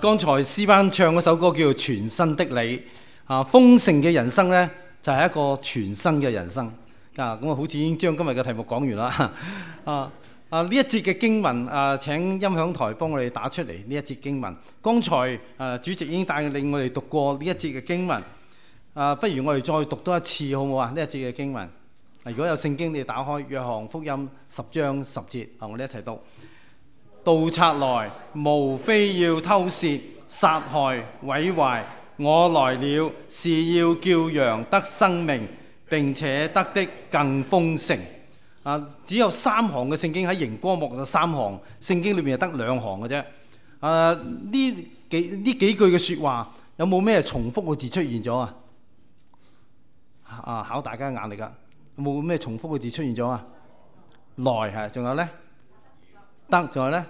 剛才詩班唱嗰首歌叫做《全新的你》。豐盛嘅人生呢，就係一個全新嘅人生。咁啊，好似已經將今日嘅題目講完啦。呢一節嘅經文，請音響台幫我哋打出嚟呢一節經文。剛才主席已經帶領我哋讀過呢一節嘅經文。不如我哋再讀多一次好唔好啊？呢一節嘅經文。如果有聖經，你打開約翰福音10章10節，我哋一齊讀。盜賊來，無非要偷竊、殺害、毀壞。我來了，是要叫羊得生命，並且得的更豐盛。只有3行嘅聖經，喺熒光幕就3行，聖經裏面係得2行嘅啫。呢幾句嘅說話有冇咩重複嘅字出現咗啊？考大家眼力㗎，有冇咩重複嘅字出現咗啊？來係，仲有呢？得，仲有呢？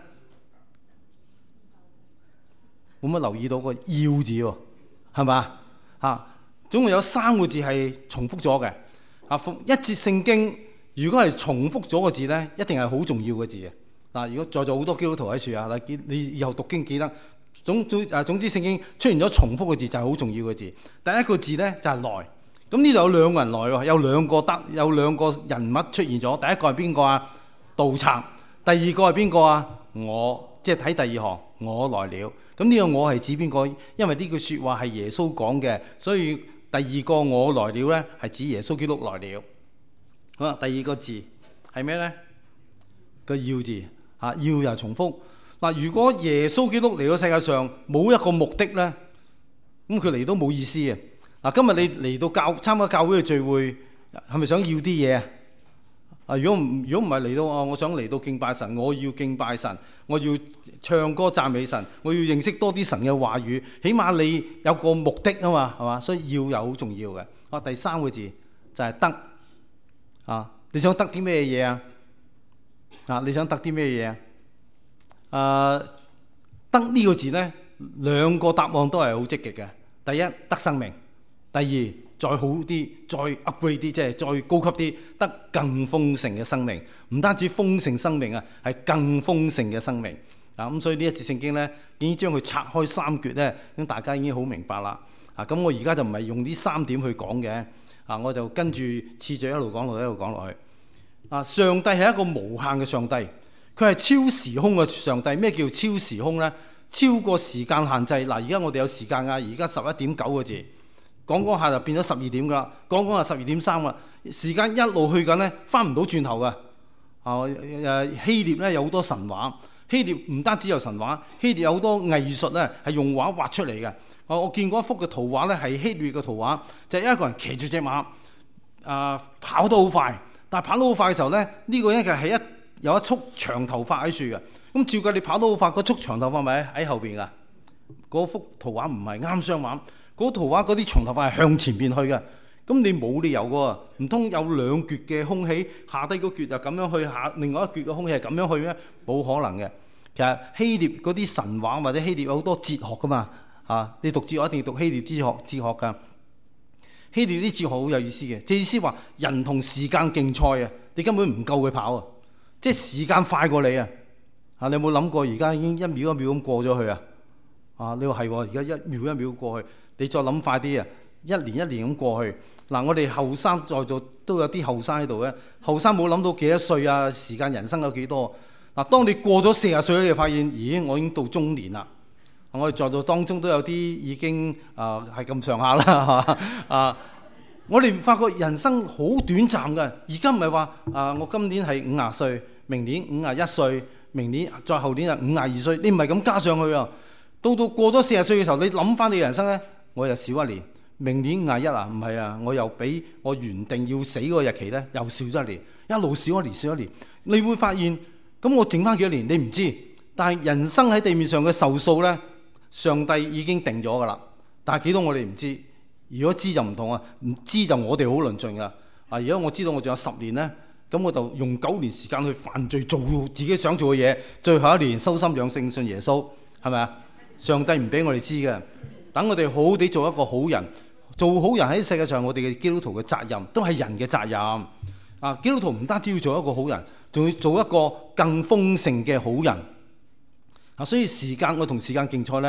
冇乜留意到個要字喎，係咪？總共有3個字係重複咗嘅。一節聖經如果係重複咗個字呢，一定係好重要嘅字嘅。如果在座好多基督徒喺處啊，你以後讀經記得總之聖經出現咗重複嘅字就係好重要嘅字。第一個字呢，就係來。咁呢度有2個人來喎，有兩個人物出現咗。第一個係邊個啊？盜賊。第二個係邊個啊？我，即係睇第2行，我來了。咁呢個我係指邊個？因為呢句說話係耶穌講嘅，所以第2個我來了呢係指耶穌基督來了。好啦，第2個字係咩呢？個要字，要又係重複。如果耶穌基督嚟到世界上冇一個目的呢，咁佢嚟都冇意思嘅。今日你嚟到參加教會嘅聚會，係咪想要啲嘢啊？如果唔係嚟到我想嚟到敬拜神，我要敬拜神，我要唱歌讚美神，我要認識多啲神嘅話語，起碼你有個目的啊嘛，係嘛？所以要又好重要嘅。第3個字就係得。你想得啲咩嘢啊？你想得啲咩嘢啊？得呢個字呢，2個答案都係好積極嘅。第一，得生命；第二，再好啲，再 upgrade 啲，即係再高級啲，得更豐盛嘅生命。唔單止豐盛生命啊，係更豐盛嘅生命。咁所以呢一節聖經呢，已經將佢拆開3橛呢，咁大家已經好明白啦。咁我而家就唔係用呢3點去講嘅。我就跟住次序一路講落去。上帝係一個無限嘅上帝，佢係超時空嘅上帝。咩叫超時空呢？超過時間限制。而家我哋有時間㗎，而家11點9個字，講下就變咗12點㗎啦，講下12點3啦。時間一路去緊呢，翻唔到轉頭㗎。希臘呢有好多神話，希臘唔單止有神話，希臘有好多藝術呢係用畫畫出嚟嘅。我見過一幅嘅圖畫呢，係希臘嘅圖畫，就係一個人騎住隻馬，跑得好快。但係跑得好快嘅時候呢，呢個人係有一束長頭髮喺樹嘅。咁照計你跑得好快，嗰束長頭髮咪喺後邊㗎？嗰幅圖畫唔係啱相反，嗰圖畫嗰啲長頭髮係向前邊去嘅。咁你冇理由㗎，唔通有2橛嘅空氣，下低嗰橛就咁樣去，另外一橛嘅空氣係咁樣去咩？冇可能嘅。其實希臘嗰啲神話或者希臘有好多哲學㗎嘛。你讀哲學一定要讀希臘哲學㗎。希臘啲哲學好有意思嘅，即係意思話人同時間競賽啊，你根本唔夠佢跑啊，即係時間快過你啊！你有冇諗過而家已經1秒1秒咁過咗去啊？你話係喎，而家1秒1秒過去，你再諗快啲啊！1年1年咁過去。我哋後生在座都有啲後生喺度嘅，後生冇諗到幾多歲啊？時間人生有幾多？當你過咗40歲咧，你就發現，咦，我已經到中年啦。我哋在座當中都有啲已經係咁上下啦。我哋發覺人生好短暫嘅。而家唔係話我今年係50歲，明年51歲，明年再後年係52歲，你唔係咁加上去啊。到過咗40歲嘅時候，你諗翻你嘅人生呢，我又少1年。明年51啊，唔係啊，我又比我原定要死嗰個日期呢，又少咗1年，一路少1年。你會發現，咁我剩翻幾多年你唔知，但係人生喺地面上嘅壽數呢，上帝已經定咗㗎啦，但係幾多我哋唔知。如果知就唔同啊，唔知就我哋好論盡㗎。如果我知道我仲有10年呢，咁我就用9年時間去犯罪，做自己想做嘅嘢，最後1年收心養性信耶穌，係咪啊？上帝唔俾我哋知嘅，等我哋好好地做一個好人。做好人喺世界上，我哋嘅基督徒嘅責任都係人嘅責任。基督徒唔單止要做一個好人，仲要做一個更豐盛嘅好人。所以我同時間競賽呢，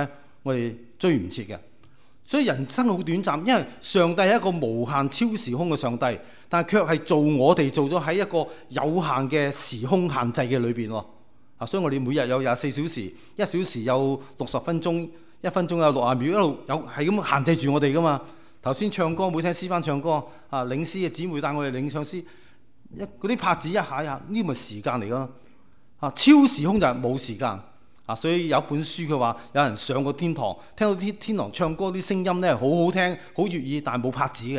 我哋追唔切嘅。所以人生好短暫，因為上帝係一個無限超時空嘅上帝，但係卻係做我哋做咗喺一個有限嘅時空限制嘅裏邊喎。所以我哋每日有24小時，1小時有60分鐘，1分鐘有60秒，一路有係咁限制住我哋噶嘛。頭先唱歌冇聽詩班唱歌，領詩嘅姊妹帶我哋領唱詩，嗰啲拍子一下一下，呢咪時間嚟噶。超時空就係冇時間。所以有一本書佢話有人上過天堂，聽到天堂唱歌啲聲音咧好好聽，好悅耳，但係冇拍子嘅。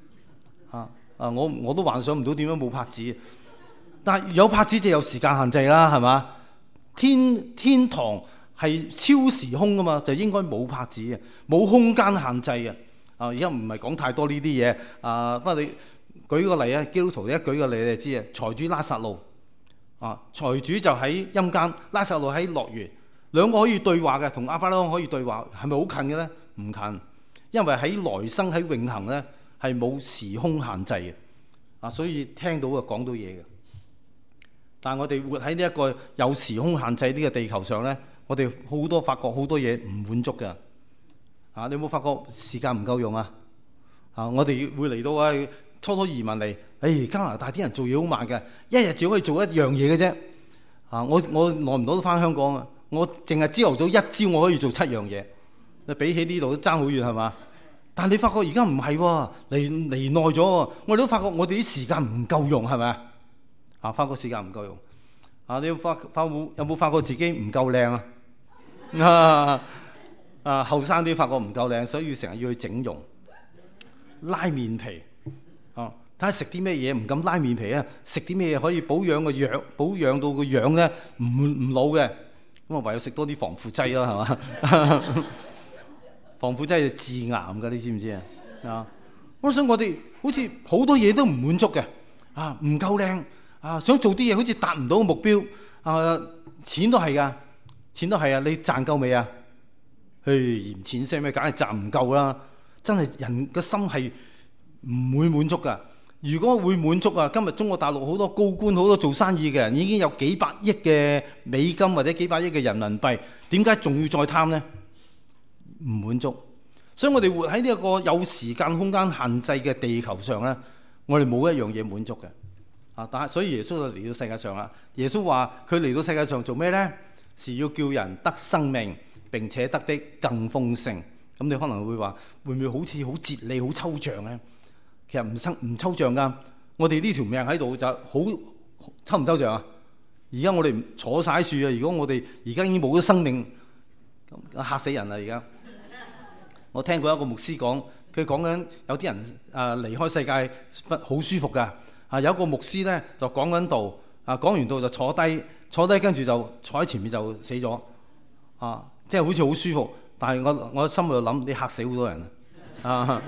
我都幻想唔到點樣冇拍子。但係有拍子就有時間限制啦，係嘛？天堂係超時空噶嘛，就應該冇拍子嘅，冇空間限制嘅。而家唔係講太多呢啲嘢。不過你舉個例啊，基督徒一舉個例你就知啊。財主拉撒路。財主就喺陰間，拉撒路喺樂園，兩個可以對話嘅，同亞伯拉罕可以對話，係咪好近嘅咧？唔近，因為喺來生喺永恆咧係冇時空限制嘅。所以聽到就講到嘢嘅。但係我哋活喺呢一個有時空限制呢個地球上咧，我哋好多發覺好多嘢唔滿足嘅。你有冇發覺時間唔夠用啊？我哋會嚟到初移民嚟。加拿大啲人做嘢好慢嘅，一日只可以做一樣嘢嘅啫。我耐唔耐都翻香港啊！我淨係朝頭早一朝我可以做7樣嘢，比起呢度都爭好遠係嘛？但係你發覺而家唔係喎，嚟耐咗，我哋都發覺我哋啲時間唔夠用係咪啊？發覺時間唔夠用。你有冇發覺自己唔夠靚啊？後生啲發覺唔夠靚，所以成日要去整容、拉面皮。睇下食啲咩嘢，唔敢拉面皮啊！食啲咩嘢可以保養到個樣咧唔老嘅？咁啊唯有食多啲防腐劑咯，係嘛？防腐劑係致癌㗎，你知唔知啊？我想我哋好似好多嘢都唔滿足嘅，唔夠靚想做啲嘢好似達唔到個目標錢都係㗎，錢都係啊！你賺夠未啊？嫌錢聲咩？梗係賺唔夠啦！真係人嘅心係唔會滿足㗎。如果會滿足今日中國大陸好多高官、好多做生意嘅人已經有幾百億嘅美金或者幾百億嘅人民幣，點解仲要再貪呢？唔滿足。所以我哋活喺呢一個有時間空間限制嘅地球上咧，我哋冇一樣嘢滿足嘅。但係所以耶穌就嚟到世界上啦。耶穌話佢嚟到世界上做咩呢？是要叫人得生命，並且得的更豐盛。咁你可能會話，會唔會好似好哲理、好抽象呢？其實唔抽象㗎，我哋呢條命喺度就好抽唔抽象啊？而家我哋坐晒樹啊！如果我哋而家已經冇咗生命，嚇死人啦！而家我聽過一個牧師講，佢講緊有啲人離開世界好舒服㗎。有一個牧師咧就講緊道，講完道就坐低跟住就坐喺前面就死咗。即係好似好舒服，但係我心裏度諗，你嚇死好多人啊！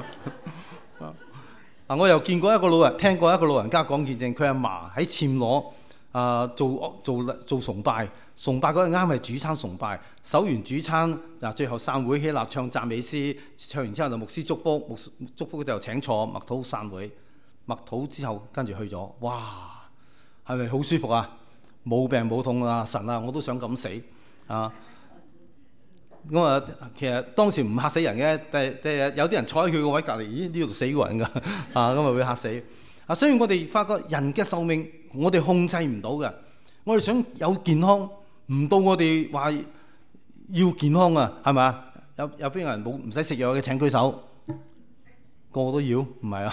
我又見過一個老人，聽過一個老人家講見證，佢阿嫲喺暹羅做崇拜嗰陣啱係主餐崇拜，守完主餐最後散會起立唱讚美詩，唱完之後就牧師祝福就請坐默禱散會，默禱之後跟住去咗，哇，係咪好舒服啊？冇病冇痛啊！神啊，我都想咁死啊！咁其實當時唔嚇死人嘅，但係有啲人坐喺佢個位隔離，咦，呢度死過人㗎，咁啊會嚇死。所以我哋發覺人嘅壽命我哋控制唔到嘅，我哋想有健康，唔到我哋話要健康啊，係咪啊？有邊個人冇唔使食藥嘅？請舉手，個個都要，唔係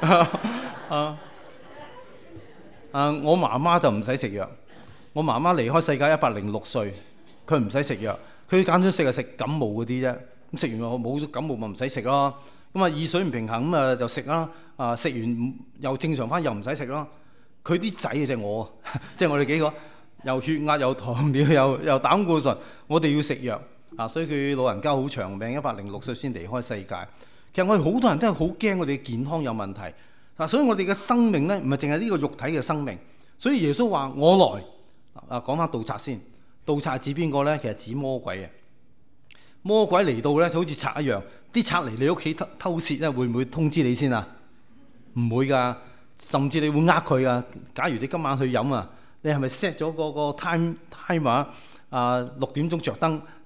我媽媽就唔使食藥，我媽媽離開世界106歲，佢唔使食藥。佢揀咗食就食感冒嗰啲啫，咁食完我冇咗感冒咪唔使食咯。咁耳水唔平衡咁就食啦。食完又正常翻又唔使食咯。佢啲仔就係我，即係我哋幾個又血壓又糖尿又膽固醇，我哋要食藥所以佢老人家好長命，106歲先離開世界。其實我哋好多人都係好驚我哋嘅健康有問題所以我哋嘅生命咧唔係淨係呢個肉體嘅生命。所以耶穌話我來講翻盜賊先。盜賊指邊個咧？其實指魔鬼啊！魔鬼嚟到咧，好似賊一樣。啲賊嚟你屋企偷竊咧，會唔會通知你先啊？唔會㗎，甚至你會佢㗎。假如你今晚去飲你係咪 set 咗個 timer 6點鐘着燈，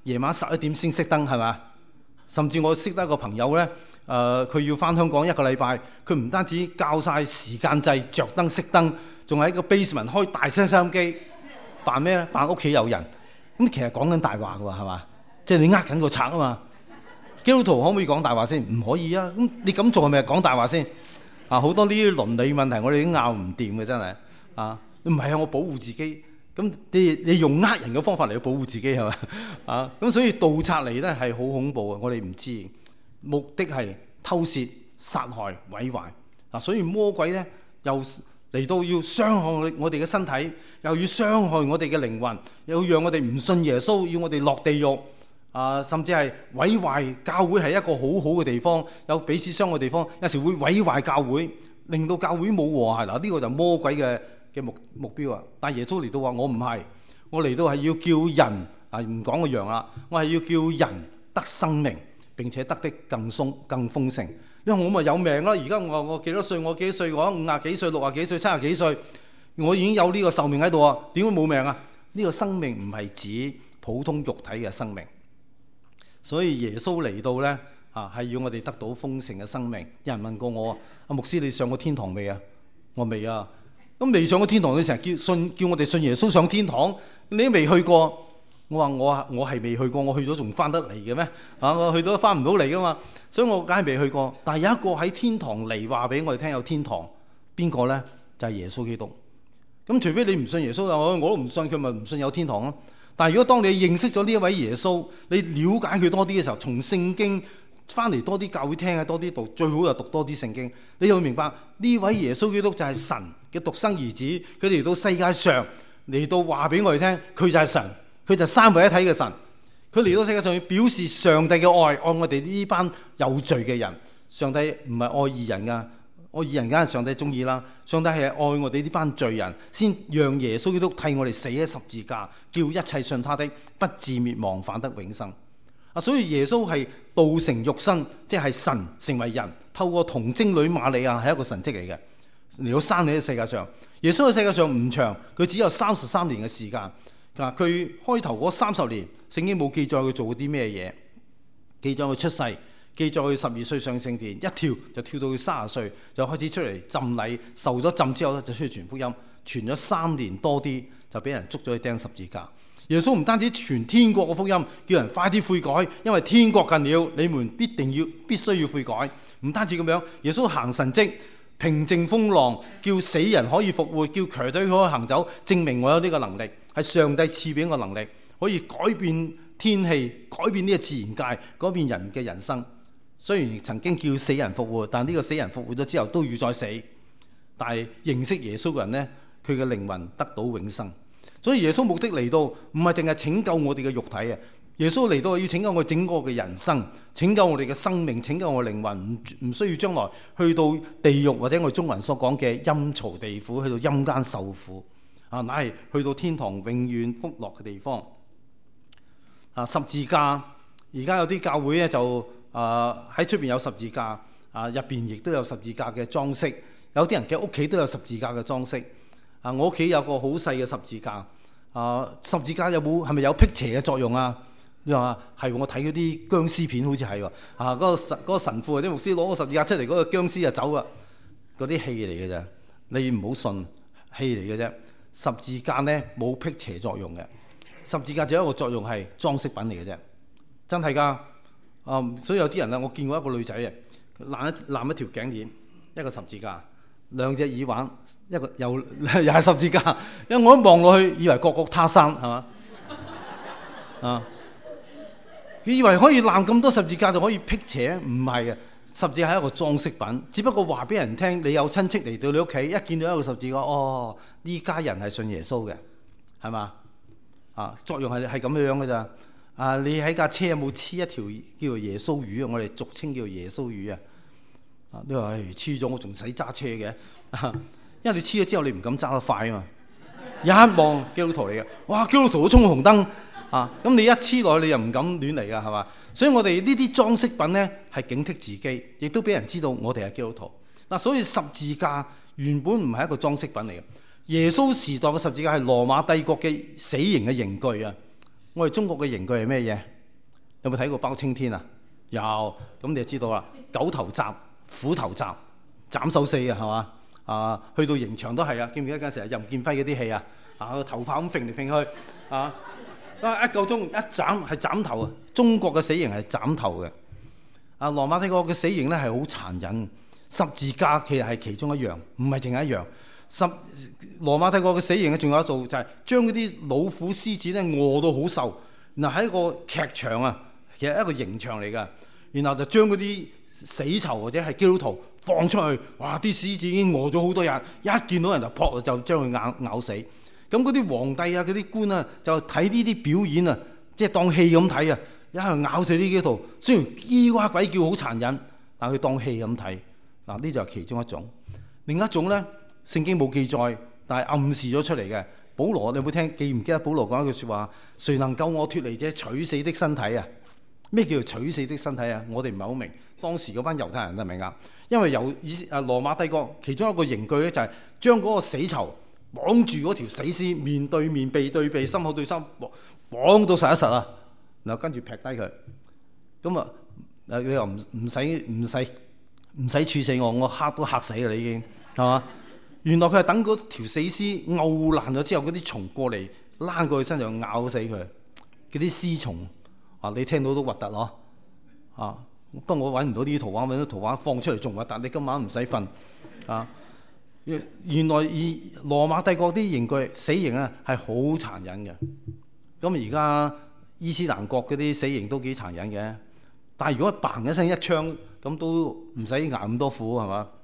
夜晚11點先熄燈，係咪？甚至我識得一個朋友呢，佢要翻香港1個禮拜，佢唔單止校晒時間掣、着燈熄燈，仲喺個 basement 開大聲收音機，扮咩呢？扮屋企有人。咁其實講緊大話㗎喎，係嘛？即係你呃緊個賊啊嘛。基督徒可唔可以講大話先？唔可以啊！咁你咁做係咪講大話先？好多呢啲倫理問題，我哋都拗唔掂嘅，真係啊！唔係啊，我保護自己。咁你用呃人嘅方法嚟去保護自己係嘛？咁所以盜賊嚟咧係好恐怖嘅，我哋唔知，目的係偷竊、殺害、毀壞。所以魔鬼咧又嚟到要傷害我哋嘅身體，又要傷害我哋嘅靈魂，又要讓我哋唔信耶穌，要我哋落地獄。甚至係毀壞教會係一個好好嘅地方，有彼此相愛嘅地方，有時會毀壞教會，令到教會冇和諧。呢個就魔鬼嘅目標啊！但係耶穌嚟到話：我唔係，我嚟到係要叫人唔講個羊啦，我係要叫人得生命，並且得的更豐盛。因為我咪有命啦！而家我幾多歲？我幾多歲？我50幾歲、60幾歲、70幾歲，我已經有呢個壽命喺度啊！點會冇命啊？呢個生命唔係指普通肉體嘅生命。所以耶穌嚟到呢，係要我哋得到豐盛嘅生命。有人問過我：阿牧師，你上過天堂未啊？我未啊。咁未上過天堂，你成日叫我哋信耶穌上天堂，你都未去過。我話我係未去過，我去咗仲翻得嚟嘅咩？我去到翻唔到嚟噶嘛。所以我梗係未去過。但係有一個喺天堂嚟話俾我哋聽有天堂，邊個呢？就係耶穌基督。咁除非你唔信耶穌，我都唔信，佢咪唔信有天堂咯。但係如果當你認識咗呢一位耶穌，你了解佢多啲嘅時候，從聖經翻嚟多啲教會聽，多啲讀，最好就讀多啲聖經，你就會明白呢位耶穌基督就係神嘅獨生兒子，佢嚟到世界上嚟到話俾我哋聽，佢就係神，佢就係三位一體嘅神，佢嚟到世界上表示上帝嘅愛我哋呢班有罪嘅人。上帝唔係愛義人噶，愛義人梗係上帝中意啦。上帝係愛我哋呢班罪人，先讓耶穌基督替我哋死喺十字架，叫一切信他的不至滅亡，反得永生。所以耶穌係道成肉身，即係神成為人，透過童貞女瑪利亞係一個神蹟嚟嘅，嚟到生喺世界上。耶穌喺世界上唔長，佢只有33年嘅時間。佢開頭嗰30年，聖經冇記載佢做過啲咩嘢，記載佢出世，記載佢12歲上聖殿，一跳就跳到佢30歲，就開始出嚟浸禮，受咗浸之後咧就出去傳福音，傳咗3年多啲，就俾人捉咗去釘十字架。耶穌唔單止傳天國嘅福音，叫人快啲悔改，因為天國近了，你們必須要悔改。唔單止咁樣，耶穌行神蹟，平靜風浪，叫死人可以復活，叫瘸腿可以行走，證明我有呢個能力，係上帝賜俾我能力，可以改變天氣，改變呢個自然界，改變人嘅人生。雖然曾經叫死人復活，但呢個死人復活咗之後都要再死。但係認識耶穌嘅人呢，佢嘅靈魂得到永生。所以耶穌目的嚟到唔係淨係拯救我哋嘅肉體啊！耶穌嚟到要拯救我整個嘅人生，拯救我哋嘅生命，拯救我嘅靈魂，唔需要將來去到地獄或者我哋中國人所講嘅陰曹地府，去到陰間受苦乃係去到天堂永遠福樂嘅地方。十字架而家有啲教會咧就喺出邊有十字架，入邊亦都有十字架嘅裝飾，有啲人嘅屋企都有十字架嘅裝飾。我屋企有個好細嘅十字架，十字架係咪有辟邪嘅作用啊？你話係，我睇嗰啲僵屍片好似係喎，嗰個神父或者牧師攞個十字架出嚟，嗰個僵屍就走啊，嗰啲戲嚟嘅啫，你唔好信，戲嚟嘅啫。十字架呢冇辟邪作用嘅，十字架只有一個作用係裝飾品嚟嘅啫，真係㗎。所以有啲人我見過一個女仔攬一條頸鏈，一個十字架。2隻耳環，一個又係十字架，因為我一望落去，以為各國他山係嘛？佢以為可以攬咁多十字架就可以辟邪，唔係嘅，十字架係一個裝飾品，只不過話俾人聽，你有親戚嚟到你屋企，一見到一個十字架，呢家人係信耶穌嘅，係嘛？作用係咁樣嘅咋？你喺架車有冇黐一條叫做耶穌魚啊？我哋俗稱叫做耶穌魚啊。你話黐咗我仲使揸車嘅？因為你黐咗之後你唔敢揸得快啊嘛！一望基督徒嚟嘅，哇！基督徒都衝紅燈咁你一黐落去你又唔敢亂嚟㗎，係嘛？所以我哋呢啲裝飾品呢係警惕自己，亦都俾人知道我哋係基督徒。所以十字架原本唔係一個裝飾品嚟嘅。耶穌時代嘅十字架係羅馬帝國嘅死刑嘅刑具啊！我哋中國嘅刑具係咩嘢？ 有冇睇過包青天啊？有，咁你就知道啦。狗頭鍘、虎頭鍘、斬首四啊，係嘛？去到刑場都係啊，記唔記得嗰陣時任劍輝嗰啲戲啊？個頭炮咁揈嚟揈去啊！一夠鐘一斬係斬頭啊！中國嘅死刑係斬頭嘅。羅馬帝國嘅死刑咧係好殘忍，十字架其實係其中一樣，唔係淨係一樣。羅馬帝國嘅死刑咧，仲有一做就係將嗰啲老虎、獅子咧餓到好瘦，然後喺一個劇場啊，其實一個刑場嚟㗎，然後就將嗰啲死囚或者係基督徒放出去，哇！啲獅子已經餓咗好多日，一見到人就撲就將佢咬死。咁嗰啲皇帝啊、嗰啲官啊，就睇呢啲表演啊，即係當戲咁睇啊，一路咬死啲基督徒。雖然咿哇鬼叫好殘忍，但佢當戲咁睇。呢就係其中一種。另一種咧，聖經冇記載，但係暗示咗出嚟嘅。保羅，你有冇聽？記唔記得保羅講一句説話？誰能救我脫離這取死的身體啊？咩叫做取死的身體啊？我哋唔係好明。當時嗰班猶太人都明㗎，因為羅馬帝國其中一個刑具咧，就係將嗰個死囚綁住嗰條死屍，面對面、鼻對鼻、心口對心，綁到實一實啊！然後跟住劈低佢。咁啊，你又唔使處死我，我都嚇死啦已經，係嘛？原來佢係等嗰條死屍漚爛咗之後，嗰啲蟲過嚟躝過去身上咬死佢。嗰啲屍蟲你聽到都核突咯。不過我揾唔到呢啲圖畫，揾到圖畫放出嚟仲核突。你今晚唔使瞓啊！原來羅馬帝國啲刑具死刑啊係好殘忍嘅。咁而家伊斯蘭國嗰啲死刑都幾殘忍嘅，但係如果嘭一聲一槍咁都唔使捱咁多苦係嘛？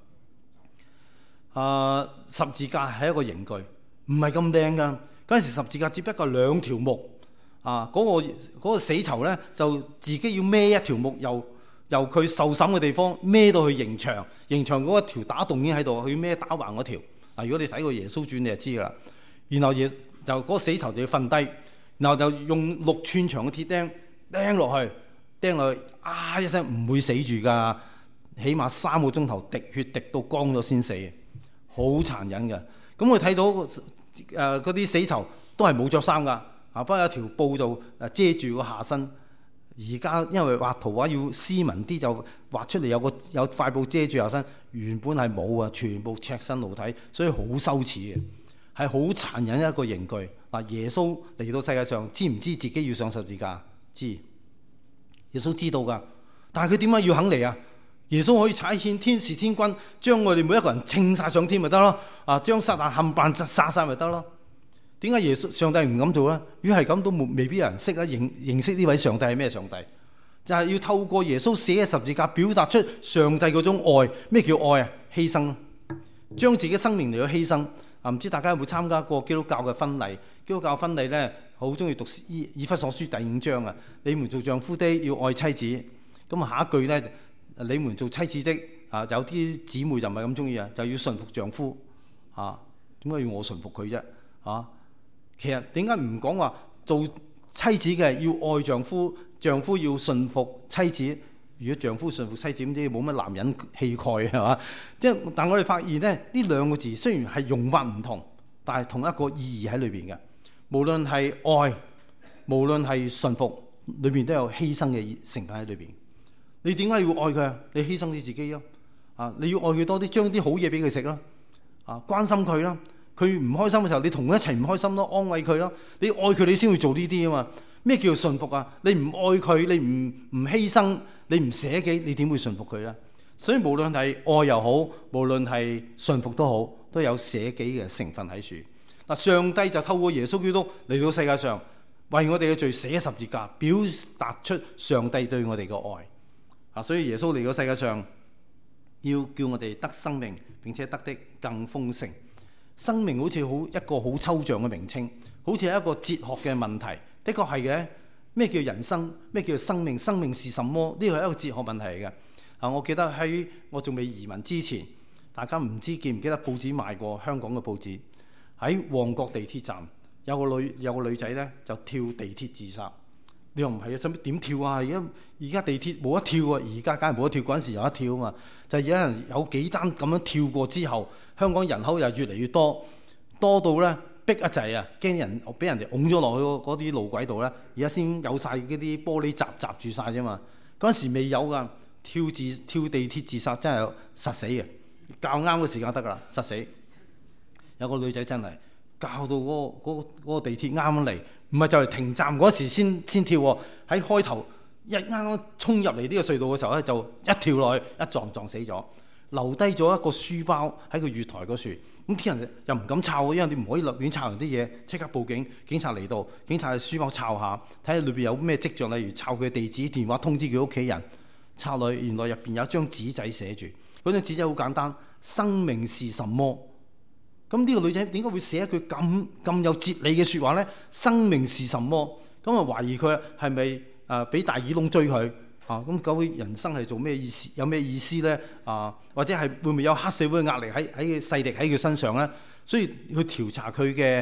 十字架係一個刑具，唔係咁靚㗎。嗰陣時十字架只不過兩條木嗰個死囚咧就自己要孭一條木，由佢受審嘅地方孭到去刑場，刑場嗰一條打洞已經喺度，佢孭打橫嗰條。如果你睇過耶穌傳，你就知㗎啦。然後就嗰個死囚就要瞓低，然後就用6寸長嘅鐵釘釘落去，一聲唔會死住㗎，起碼3個鐘頭滴血滴到乾咗先死，好殘忍嘅。咁我睇到嗰啲死囚都係冇着衫㗎，不過有條布就遮住個下身。而家因為畫圖畫要斯文啲，就畫出嚟有塊布遮住下身，原本係冇啊，全部赤身露體，所以好羞恥嘅，係好殘忍一個刑具。耶穌嚟到世界上，知唔知自己要上十字架？知，耶穌知道㗎。但係佢點解要肯嚟啊？耶穌可以差遣天使天軍，將我哋每一個人稱晒上天咪得咯？將撒旦冚唪唥殺晒咪得咯？點解上帝唔咁做咧？如果係咁，都未必有人識認識呢位上帝係咩上帝？就係要透過耶穌寫嘅十字架，表達出上帝嗰種愛。咩叫愛啊？犧牲，將自己生命嚟到犧牲。唔知大家有冇參加過基督教嘅婚禮？基督教婚禮咧，好中意讀以弗所書第5章啊！你們做丈夫的要愛妻子。咁下一句咧，你們做妻子的有啲姊妹就唔係咁中意就要順服丈夫。點解要我順服佢啫？其實點解唔講話做妻子嘅要愛丈夫，丈夫要順服妻子？如果丈夫順服妻子，咁即係冇乜男人氣概係嘛？但我哋發現咧，呢兩個字雖然係用法唔同，但係同一個意義喺裏邊嘅。無論係愛，無論係順服，裏邊都有犧牲嘅成分喺裏邊。你點解要愛佢啊？你犧牲你自己咯。你要愛佢多啲，將啲好嘢俾佢食咯。關心佢咯。佢唔開心嘅時候，你同佢一齊唔開心咯，安慰佢咯。你愛佢，你先會做呢啲啊嘛。咩叫順服啊？你唔愛佢，你唔犧牲，你唔捨己，你點會順服佢咧？所以無論係愛又好，無論係順服都好，都有捨己嘅成分喺處。上帝就透過耶穌基督嚟到世界上，為我哋嘅罪捨十字架，表達出上帝對我哋嘅愛。所以耶穌嚟到世界上，要叫我哋得生命，並且得的更豐盛。生命好似一個好抽象嘅名稱，好似係一個哲學嘅問題。的確係嘅。咩叫人生？咩叫生命？生命是什麼？呢個係一個哲學問題嚟嘅。我記得喺我仲未移民之前，大家唔知記唔記得報紙賣過香港嘅報紙，喺旺角地鐵站有個女仔咧就跳地鐵自殺。你又唔係啊？使乜點跳啊？而家地鐵冇得跳啊！而家梗係冇得跳，嗰陣時有得跳啊嘛。就係有人有幾單咁樣跳過之後，香港人口又越嚟越多到咧逼一滯啊，驚人俾人哋拱咗落去嗰啲路軌度咧，而家先有晒嗰啲玻璃閘住晒啫嘛。嗰陣時未有噶，跳地鐵自殺真係實死嘅，較啱嘅時間得噶啦，實死。有個女仔真係較到嗰個地鐵啱啱嚟，唔係就係停站嗰時先跳喎，喺開頭啱啱衝入嚟呢個隧道嘅時候咧，就一跳落去一撞死咗，留低咗一個書包喺個月台嗰處。咁啲人又唔敢抄，因為你唔可以立亂抄人啲嘢，即刻報警。警察嚟到，警察嘅書包抄下，睇下裏邊有咩跡象，例如抄佢嘅地址、電話，通知佢屋企人。抄落去，原來入邊有一張紙仔寫住，嗰張紙仔好簡單，生命是什麼？咁呢個女仔點解會寫一句咁有哲理嘅説話呢？生命是什麼？咁啊懷疑佢係咪俾大耳窿追佢？咁究竟人生係做咩意思？有咩意思呢？或者係會唔會有黑社會嘅壓力喺勢力喺佢身上呢？所以去調查佢嘅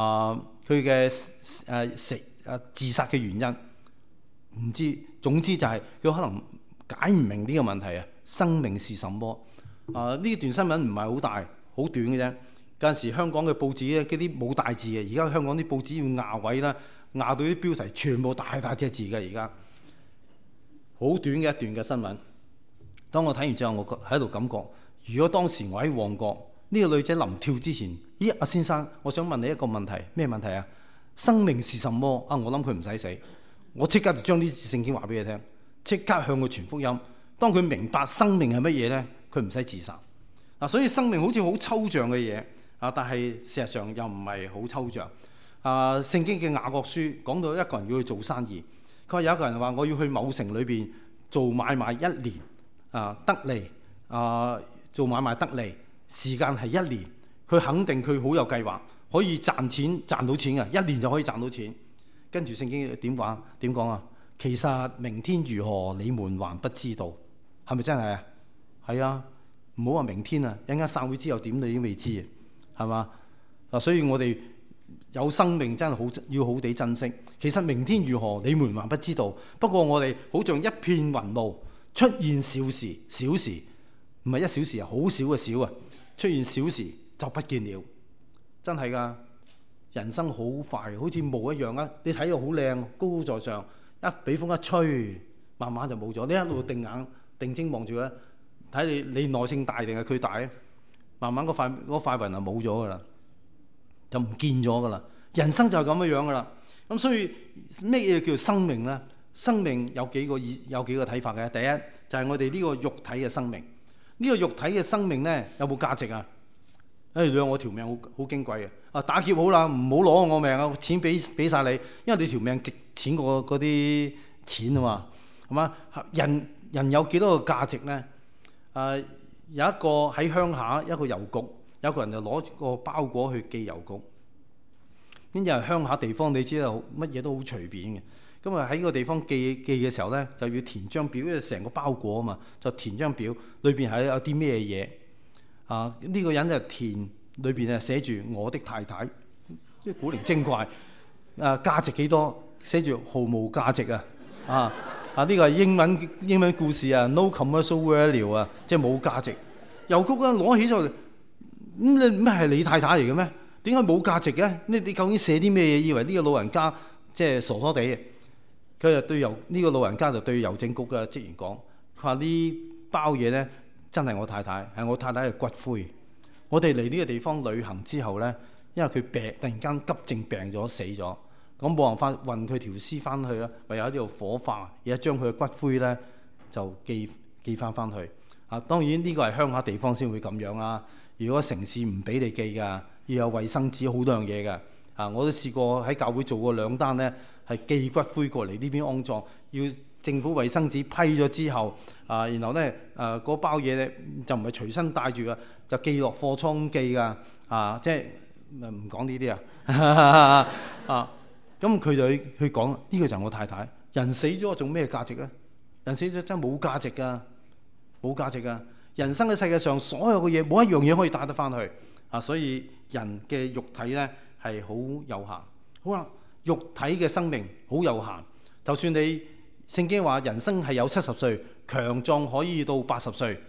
自殺嘅原因，唔知。總之就係佢可能解唔明呢個問題啊！生命是什麼？呢段新聞唔係好大，好短嘅啫。有陣時香港嘅報紙咧，嗰啲冇大字嘅，而家香港啲報紙要壓位啦，壓到啲標題全部大隻字嘅，而家。好短嘅一段嘅新聞，當我睇完之後，我喺度感覺，如果當時我喺旺角，呢個女仔臨跳之前，咦，阿先生，我想問你一個問題，咩問題啊？生命是什麼？我諗佢唔使死，我即刻就將呢節聖經話俾佢聽，即刻向佢傳福音。當佢明白生命係乜嘢呢？佢唔使自殺。所以生命好似好抽象嘅嘢，但係事實上又唔係好抽象。聖經嘅雅各書講到一個人要去做生意。佢話有一個人話我要去某城裏邊做買賣1年，得利，做買賣得利，時間係1年。佢肯定佢好有計劃，可以賺到錢嘅，1年就可以賺到錢。跟住聖經點講啊？其實明天如何，你們還不知道，係咪真係啊？係啊，唔好話明天啊，一陣間散會之後點你都未知，係嘛？所以我哋有生命真係要好地珍惜。其實明天如何，你們還不知道。不過我哋好像一片雲霧，出現小時，唔係1小時啊，好少嘅少啊，出現小時就不見了。真係㗎，人生好快，好似霧一樣啊！你睇到好靚，高高在上，一俾風一吹，慢慢就冇咗。你一路定眼定睛望住佢，睇你耐性大定係佢大，慢慢嗰塊雲就冇咗㗎啦。就唔見咗噶啦，人生就係咁樣噶啦。咁所以咩嘢叫生命呢？生命有幾個睇法嘅。第一就係我哋呢個肉體嘅生命。呢個肉體嘅生命呢，有冇價值啊？你話我條命好矜貴嘅。打劫好啦，唔好攞我命啊！錢俾晒你，因為你條命值錢過嗰啲錢啊嘛，係嘛？人有幾多個價值呢？有一個喺鄉下一個郵局。有個人就攞個包裹去寄郵局，咁就係鄉下地方，你知道乜嘢都好隨便嘅。咁啊喺個地方寄嘅時候咧，就要填張表，因為成個包裹啊嘛，就填張表，裏邊係有啲咩嘢呢個人就填裏邊寫住我的太太，即係古靈精怪。價值幾多？寫住毫無價值啊！呢個係英文故事啊 ，no commercial value 啊，即係冇價值。郵局啊攞起咗。咁你咩係你太太嚟嘅咩？點解冇價值嘅？你究竟寫啲咩嘢？以為呢個老人家即係傻傻地嘅。佢就對呢個老人家就對郵政局嘅職員講：佢話呢包嘢咧真係我太太，係我太太嘅骨灰。我哋嚟呢個地方旅行之後咧，因為佢突然間急症病咗死咗，咁冇辦法運佢條屍翻去啦，唯有喺呢度火化，而家將佢嘅骨灰咧就寄翻去。當然呢個係鄉下地方先會咁樣啊。如果城市唔俾你寄㗎，要有衛生紙，好多樣嘢㗎。我都試過喺教會做過2單咧，係寄骨灰過嚟呢邊安葬，要政府衛生紙批咗之後，然後咧嗰包嘢咧就唔係隨身帶住㗎，就寄落貨倉寄㗎。即係唔講呢啲啊。咁佢就去講呢個就係我太太。人死咗仲咩價值咧？人死咗真係冇價值㗎，冇價值㗎。人生嘅世界上所有嘅嘢冇一樣嘢可以帶得翻去所以人嘅肉體咧係好有限。好啦，肉體嘅生命好有限。就算你聖經話人生係有70歲，強壯可以到80歲，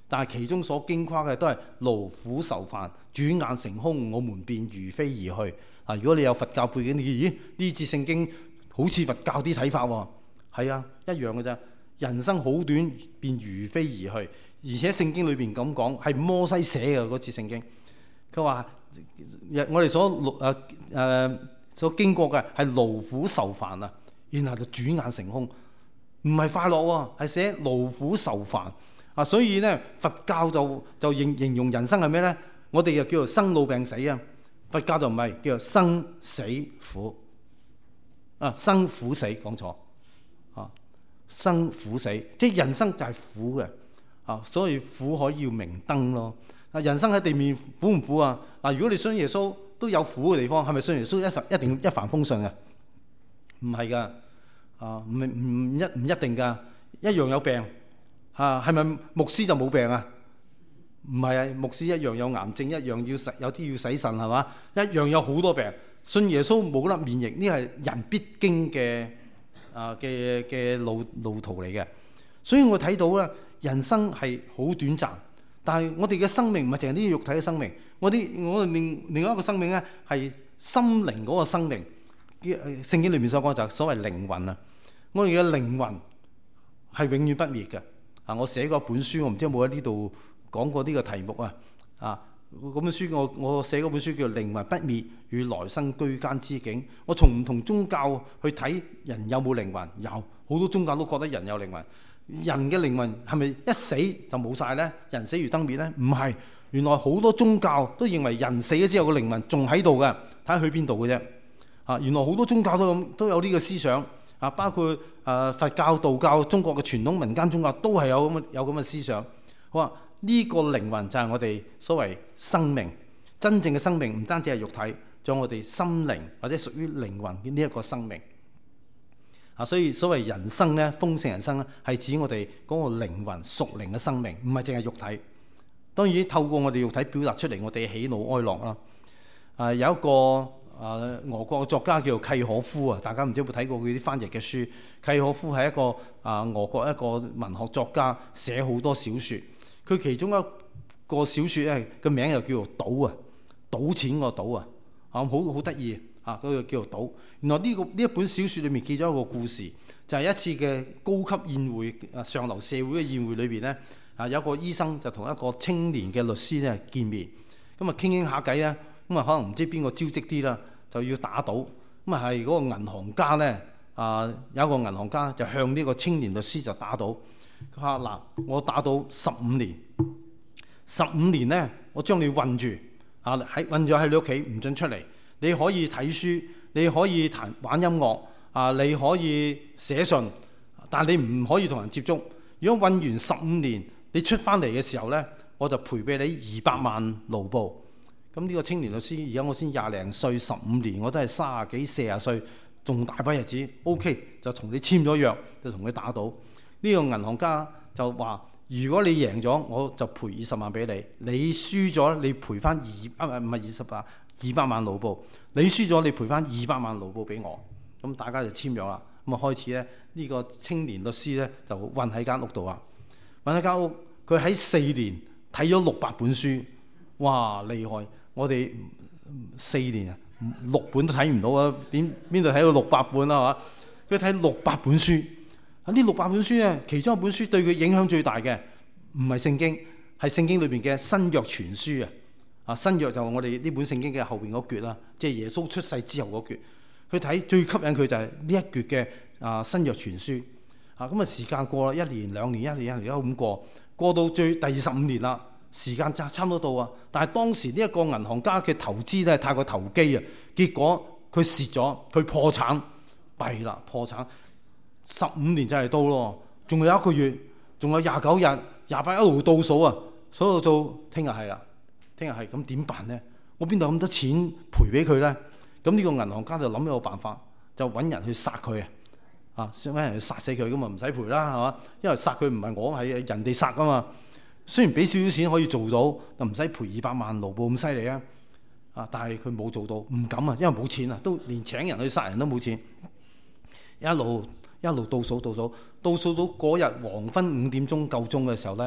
但係其中所經誇嘅都係勞苦愁煩，轉眼成空，我們便如飛而去。如果你有佛教背景，你咦呢節聖經好似佛教啲睇法喎？係啊，一樣嘅啫。人生好短，便如飛而去。而且聖經裏邊咁講，係摩西寫嘅嗰節聖經。佢話我哋所經過嘅係勞苦愁煩啊，然後就轉眼成空，唔係快樂喎，係寫勞苦愁煩啊。所以咧，佛教就形容人生係咩咧？我哋就叫做生老病死啊。佛教就唔係，叫做生死苦啊，生苦死講錯啊，生苦死，即係人生就係苦嘅啊，所以苦海要明燈咯。啊，人生喺地面苦唔苦啊？嗱，如果你信耶穌都有苦嘅地方，係咪信耶穌一定一帆風順嘅？唔係噶，啊，唔一定噶，一樣有病啊。係咪牧師就冇病啊？唔係啊，牧師一樣有癌症，一樣有啲要洗腎，係嘛？一樣有好多病。信耶穌冇得免疫，呢係人必經嘅路途嚟嘅。所以我睇到咧，人生係好短暫。但係我哋嘅生命唔係淨係呢個肉體嘅生命，我哋另外一個生命咧係心靈嗰個生命。聖經裏面所講就係所謂靈魂啊。我哋嘅靈魂係永遠不滅嘅。啊，我寫過一本書，我唔知有冇喺呢度講過呢個題目啊。啊，嗰本書我寫嗰本書叫《靈魂不滅與來生居間之境》。我從唔同宗教去睇人有冇靈魂，有好多宗教都覺得人有靈魂。人嘅靈魂係咪一死就冇晒呢？人死如燈滅呢？唔係，原來好多宗教都認為人死咗之後個靈魂仲喺度嘅，睇下去邊度嘅啫。啊，原來好多宗教都有呢個思想啊，包括佛教、道教、中國嘅傳統民間宗教都係有咁嘅思想。好啊，呢個靈魂就係我哋所謂生命，真正嘅生命唔單止係肉體，仲有我哋心靈或者屬於靈魂嘅呢一個生命。所以所謂人生咧，豐盛人生咧，係指我哋嗰個靈魂屬靈嘅生命，唔係淨係肉體。當然透過我哋肉體表達出嚟，我哋喜怒哀樂啦。有一個俄國嘅作家叫做契可夫啊，大家唔知有冇睇過佢啲翻譯嘅書？契可夫係一個俄國一個文學作家，寫好多小説。佢其中一個小説咧，個名又叫做賭啊，賭錢個賭啊，好得意。嗰個叫做賭。原來呢一本小説裏面記咗一個故事，就係一次嘅高級宴會，上流社會嘅宴會裏邊咧，有一個醫生就同一個青年嘅律師咧見面，咁啊傾下偈咧，咁啊可能唔知邊個招積啲啦，就要打賭。咁啊係嗰個銀行家咧，有一個銀行家就向呢個青年律師就打賭。佢話嗱，我打賭15年，15年咧，我將你韞住韞咗喺你屋企，唔准出嚟。你可以睇書，你可以玩音樂，你可以寫信，但你唔可以同人接觸。如果韞完15年，你出翻嚟嘅時候呢，我就賠俾你200萬盧布。咁呢個青年律師，而家我先20零歲，15年我都係30幾40歲，仲大把日子。OK， 就同你簽咗約，就同佢打賭。呢個銀行家就話：如果你贏咗，我就賠20萬俾你；你輸咗，你賠翻200萬盧布，你輸咗你賠翻200萬盧布俾我，咁大家就簽咗啦。咁啊開始咧，呢個青年律師咧就韞喺間屋度啊，韞喺間屋，佢喺4年睇咗600本書，哇厲害！我哋4年啊6本都睇唔到啊，邊度睇到600本啊？係嘛？佢睇600本書，呢600本書咧，其中一本書對佢影響最大嘅唔係聖經，係聖經裏邊嘅新約全書啊。新約就我哋呢本聖經嘅後邊嗰橛啦，即係耶穌出世之後嗰橛。佢睇最吸引佢就係呢一橛嘅新約全書。咁時間過啦，1年2年1年咁過到第25年啦，時間差唔多到啊。但係當時呢一個銀行家嘅投資咧太過投機啊，結果佢蝕咗，佢破產，弊啦破產。15年就嚟到咯，仲有1個月，仲有29日、28一路倒數啊，數到聽日係啦。聽日係咁點辦呢？我邊度咁多錢賠俾佢呢？咁呢個銀行家就諗咗個辦法，就揾人去殺佢想揾人去殺死佢，咁啊唔使賠啦，係嘛？因為殺佢唔係我，係人哋殺噶嘛。雖然俾少少錢可以做到，就唔使賠200萬盧布咁犀利啊！但係佢冇做到，唔敢啊，因為冇錢啊，都連請人去殺人都冇錢。一路倒數到嗰日黃昏5點鐘夠鐘嘅時候呢，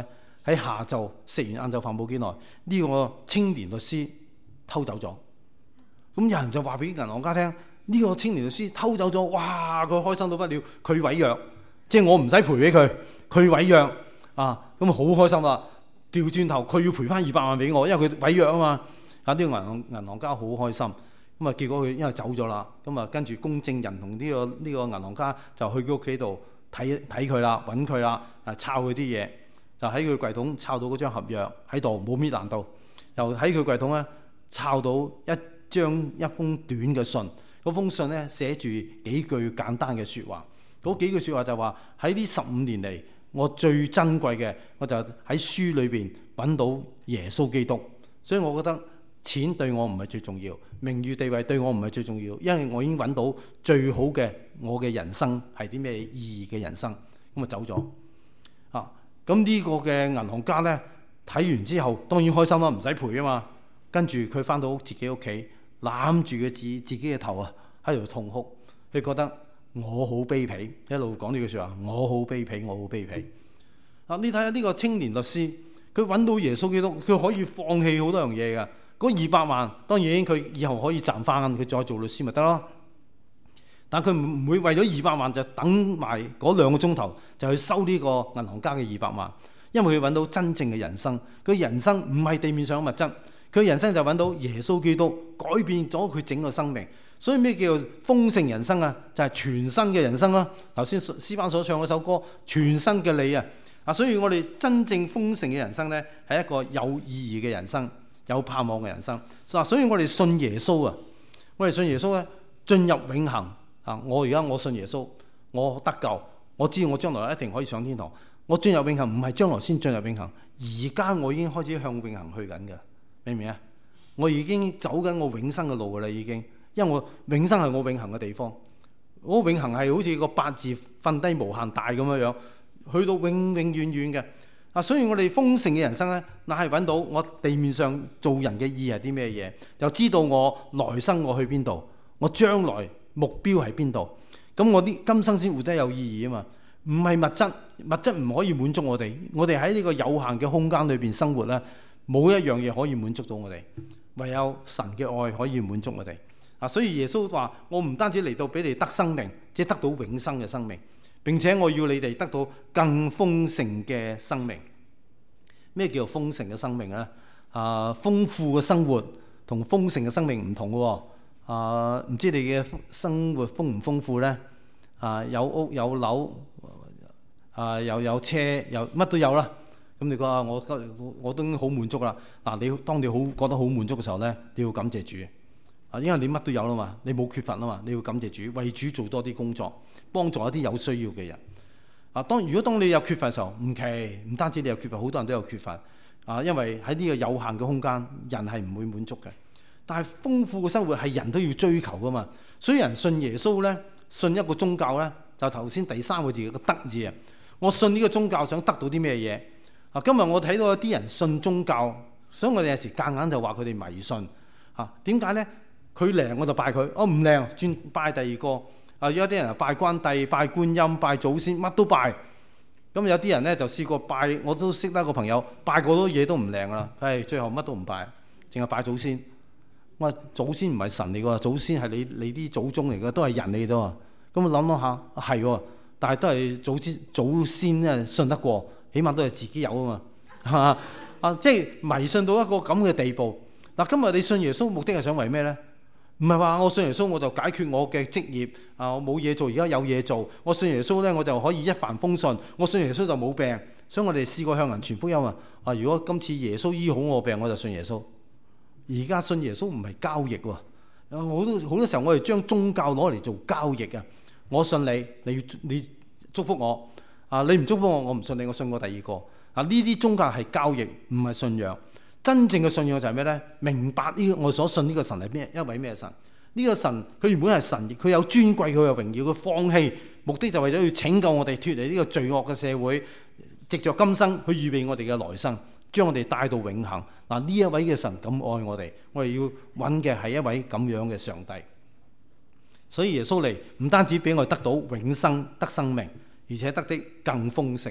喺下晝食完晏晝飯冇幾耐，呢個青年律師偷走咗。咁有人就話俾銀行家聽，呢個青年律師偷走咗，哇！佢開心到不了，佢違約，即係我唔使賠俾佢，佢違約啊，咁好開心啦！調轉頭佢要賠翻200萬俾我，因為佢違約啊嘛。啊，呢個銀行家好開心。咁啊，結果佢因為走咗啦，咁啊跟住公證人同呢個銀行家就去佢屋企度睇佢啦，揾佢啦，抄佢啲嘢，就喺佢櫃桶抄到嗰張合約喺度，冇搣爛到，又喺佢櫃桶咧抄到一封短嘅信。嗰封信咧寫住幾句簡單嘅説話，嗰幾句説話就話喺呢15年嚟，我最珍貴嘅，我就喺書裏邊揾到耶穌基督。所以我覺得錢對我唔係最重要，名譽地位對我唔係最重要，因為我已經揾到最好嘅我嘅人生係啲咩意義嘅人生，咁啊走咗。咁呢個嘅銀行家呢，睇完之後當然開心啦，唔使賠啊嘛。跟住佢翻到自己屋企，攬住自己嘅頭啊，喺度痛哭。佢覺得我好卑鄙，一路講呢句説話，我好卑鄙，我好卑鄙。你睇下呢個青年律師，佢揾到耶穌基督，佢可以放棄好多樣嘢㗎。嗰200萬當然佢以後可以賺翻，佢再做律師咪得咯。但佢唔會為咗200萬就等埋嗰2個鐘頭就去收呢個銀行家嘅200萬，因為佢揾到真正嘅人生。佢人生唔係地面上嘅物質，佢人生就揾到耶穌基督，改變咗佢整個生命。所以咩叫豐盛人生啊？就係全新嘅人生啦。頭先詩班所唱嗰首歌《全新嘅你》啊，所以我哋真正豐盛嘅人生呢，係一個有意義嘅人生，有盼望嘅人生。所以我哋信耶穌啊，我哋信耶穌咧，進入永恆啊！我而家我信耶穌，我得救，我知我將來一定可以上天堂。我進入永恆唔係將來先進入永恆，而家我已經開始向永恆去緊㗎，明唔明啊？我已經走緊我永生嘅路㗎啦，已經，因為我永生係我永恆嘅地方。我永恆係好似個八字瞓低無限大咁樣，去到永永遠遠嘅。所以我哋豐盛嘅人生呢，那係揾到我地面上做人嘅意義係啲咩嘢，就知道我來生我去邊度，我將來目標係邊度。咁我啲今生先活得有意義啊嘛，唔係物質，物質唔可以滿足我哋。我哋喺呢個有限嘅空間裏邊生活呢，冇一樣嘢可以滿足到我哋，唯有神嘅愛可以滿足我哋。所以耶穌話：我唔單止嚟到俾你得生命，即係得到永生嘅生命。並且我要你哋得到更豐盛嘅生命。咩叫做豐盛嘅生命呢？豐富嘅生活同豐盛嘅生命唔同嘅喎。唔知你嘅生活豐唔豐富呢？有屋有樓，又有車，又乜都有啦。咁你講我都好滿足啦。當你覺得好滿足嘅時候呢，你要感謝主。因為你乜都有啦嘛，你冇缺乏啦嘛，你要感謝主，為主做多啲工作，幫助一啲有需要嘅人。如果當你有缺乏嘅時候，唔單止你有缺乏，好多人都有缺乏。因為喺呢個有限嘅空間，人係唔會滿足嘅。但係豐富嘅生活係人都要追求噶嘛。所以人信耶穌呢，信一個宗教呢，就頭先第3個字個得字啊。我信呢個宗教想得到啲咩嘢？今日我睇到有啲人信宗教，所以我哋有時夾硬就話佢哋迷信。點解呢？佢靈我就拜佢，我唔靈轉拜第二個。有啲人拜關帝、拜觀音、拜祖先，乜都拜。咁有啲人呢就試過拜，我都識得個朋友拜過多嘢都唔靈啦。最後乜都唔拜，淨係拜祖先。我話祖先唔係神嚟㗎，祖先係你啲祖宗嚟㗎，都係人嚟啫嘛。咁我諗下係喎，但係都係祖先咧信得過，起碼都係自己有啊嘛。即係迷信到一個咁嘅地步。今日你信耶穌目的係想為咩呢？唔係話我信耶穌我就解決我嘅職業，我冇嘢做，而家有嘢做。我信耶穌呢，我就可以一帆風順。我信耶穌就冇病，所以我哋試過向人傳福音啊！如果今次耶穌醫好我病，我就信耶穌。而家信耶穌唔係交易喎，好多時候我哋將宗教攞嚟做交易啊！我信你，你祝福我，你唔祝福我，我唔信你，我信我第二個。呢啲宗教係交易，唔係信仰。真正嘅信仰就係咩呢？明白我所信呢個神係一位咩神？呢個神佢原本係神，佢有尊貴，佢有榮耀，佢放棄目的就為咗要拯救我哋脫離呢個罪惡嘅社會，藉着今生去預備我哋嘅來生，將我哋帶到永恆。呢一位嘅神咁愛我哋，我哋要揾嘅係一位咁樣嘅上帝。所以耶穌嚟唔單止俾我哋得到永生得生命，而且得的更豐盛。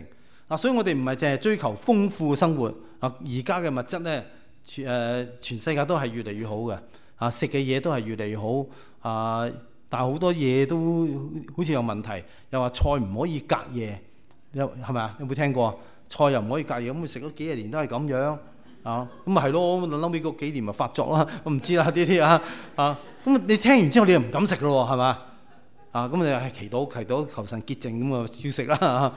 所以我哋唔係淨係追求豐富嘅生活。而家嘅物質咧，全世界都係越嚟越好嘅。食嘅嘢都係越嚟越好。但係好多嘢都好似有問題。又話菜唔可以隔夜，係咪啊？有冇聽過？菜又唔可以隔夜，咁佢食咗幾十年都係咁樣。咁咪係咯，後尾嗰幾年咪發作啦。我唔知啦，呢啲咁你聽完之後你又唔敢食咯，係嘛？咁你係祈禱求神潔淨咁啊，少食啦。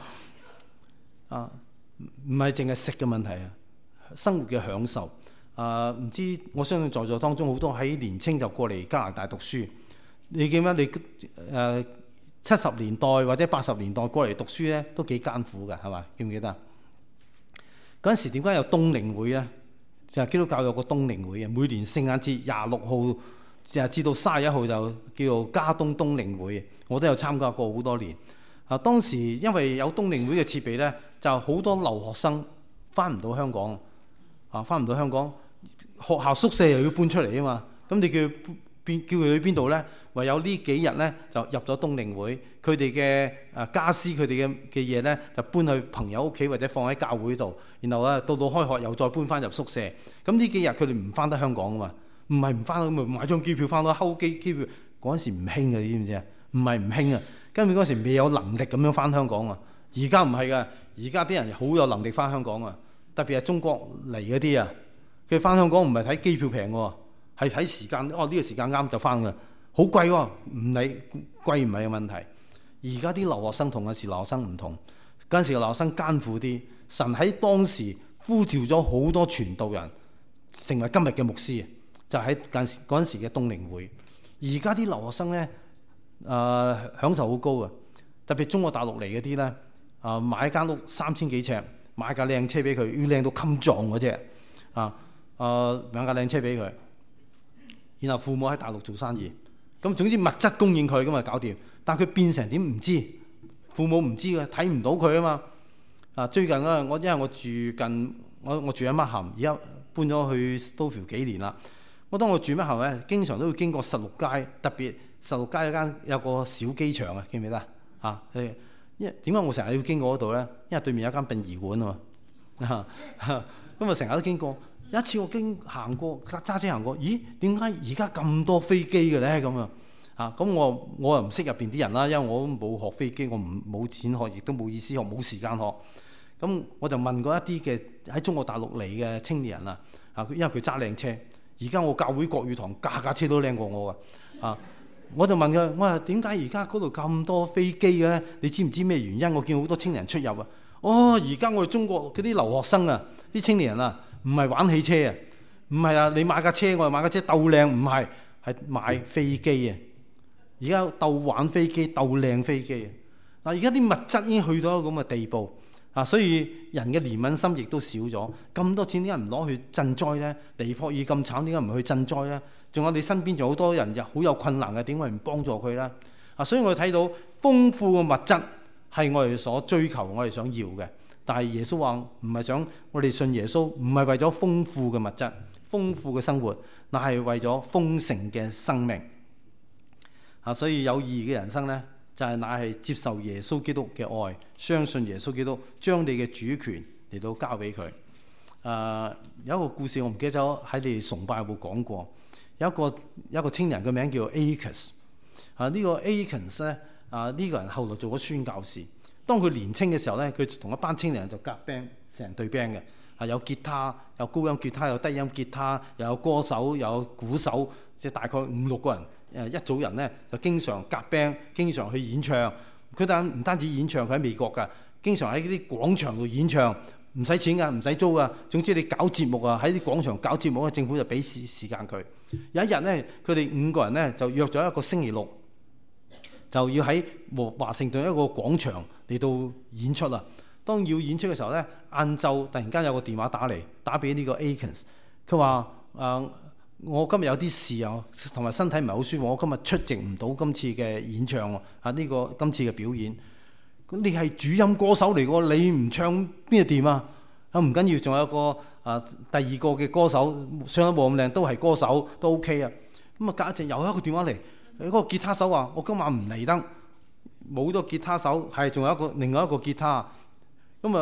唔係淨係食嘅問題啊，生活嘅享受。唔知我相信在座當中好多喺年青就過嚟加拿大讀書。你記唔記得你70年代或者80年代過嚟讀書咧，都幾艱苦㗎，係嘛？記唔記得？嗰陣時點解有冬令會咧？就係基督教有個冬令會嘅，每年聖誕節26號至到31號就叫做加冬冬令會。我都有參加過好多年。當時因為有冬令會嘅設備咧，就好多留學生翻唔到香港。翻唔到香港，學校宿舍又要搬出嚟啊嘛。咁你叫佢去邊度咧？唯有呢幾日咧就入咗冬令會，佢哋嘅家私、佢哋嘅嘢咧就搬去朋友屋企或者放喺教會度，然後到開學又再搬翻入宿舍。咁呢幾日佢哋唔翻得香港啊嘛，唔係唔翻到，咪買張機票翻到睺機票。嗰陣時唔興嘅，你知唔知啊？唔係唔興啊，根本嗰陣時未有能力咁樣翻香港啊。而家唔係㗎，而家啲人好有能力翻香港啊。特別係中國嚟嗰啲啊，佢翻香港唔係睇機票平喎，係睇時間。呢個時間啱就翻㗎，好貴喎，唔理貴唔係個問題。而家啲留學生同嗰時留學生唔同，嗰陣時嘅留學生艱苦啲。神喺當時呼召咗好多傳道人成為今日嘅牧師，就喺嗰陣時嘅冬令會。而家啲留學生咧，享受好高啊！特別中國大陸嚟嗰啲咧，買間屋3000幾尺。買架靚車俾佢，要靚到襟撞嗰隻，買架靚車俾佢，然後父母喺大陸做生意，咁總之物質供應佢咁啊搞掂。但係佢變成點唔知，父母唔知嘅，睇唔到佢啊嘛。最近咧，因為我住喺乜咸，而家搬咗去 Stouffville 幾年啦。當我住乜咸咧，經常都會經過16街，特別16街有個小機場啊，記唔記得點解我成日要經過嗰度咧？因為對面有間殯儀館啊嘛，咁啊成日都經過。有一次我行過揸車行過，咦？點解而家咁多飛機嘅咧？咁咁我又唔識入邊啲人啦，因為我都冇學飛機，我冇錢學，亦都冇意思學，冇時間學。咁我就問過一啲嘅喺中國大陸嚟嘅青年人因為佢揸靚車。而家我教會國語堂架車都靚過我㗎。我就問佢，我話點解而家嗰度咁多飛機嘅咧？你知唔知咩原因？我見好多青年人出入啊。而家我哋中國嗰啲留學生啊，啲青年人啊，唔係玩汽車啊，唔係啊，你買架車，我哋買架車鬥靚，唔係，係買飛機啊。而家鬥玩飛機，鬥靚飛機啊。而家啲物質已經去到一個咁嘅地步所以人嘅憐憫心亦都少咗。咁多錢點解唔攞去賑災咧？尼泊爾咁慘，點解唔去賑災咧？仲有你身邊仲好多人好有困難嘅，點解唔幫助佢咧？所以我哋睇到豐富嘅物質係我哋所追求，我哋想要嘅。但係耶穌話唔係想我哋信耶穌，唔係為咗豐富嘅物質、豐富嘅生活，乃係為咗豐盛嘅生命。所以有意義嘅人生咧，就係乃係接受耶穌基督嘅愛，相信耶穌基督，將你嘅主權嚟到交俾佢。有一個故事我唔記得咗喺你哋崇拜有冇講過。有一個青年嘅名叫做 Akins。呢個 Akins 咧，呢個人後來做咗宣教士。當佢年青嘅時候咧，佢同一班青年人就夾 band，成隊 band 嘅。有吉他，有高音吉他，有低音吉他，又有歌手，又有鼓手，即係大概5-6個人。一組人咧就經常夾 band，經常去演唱。佢唔單止演唱，佢喺美國㗎，經常喺啲廣場度演唱。唔使錢㗎，唔使租㗎。總之你搞節目喺啲廣場搞節目，政府就俾時間佢。有一日咧，佢哋5個人咧就約咗一個星期六，就要喺華盛頓一個廣場嚟到演出啦。當要演出嘅時候咧，晏晝突然間有個電話打俾呢個 Akins。佢話我今日有啲事啊，同埋身體唔係好舒服，我今日出席唔到今次嘅演唱今次嘅表演。咁你係主音歌手嚟㗎，你唔唱邊度掂啊？唔緊要，仲有個第二個嘅歌手唱得冇咁靚，都係歌手，都 OK 啊。咁隔一陣又一個電話嚟，嗰個吉他手話：我今晚唔嚟得，冇咗吉他手，係仲有另外一個吉他。咁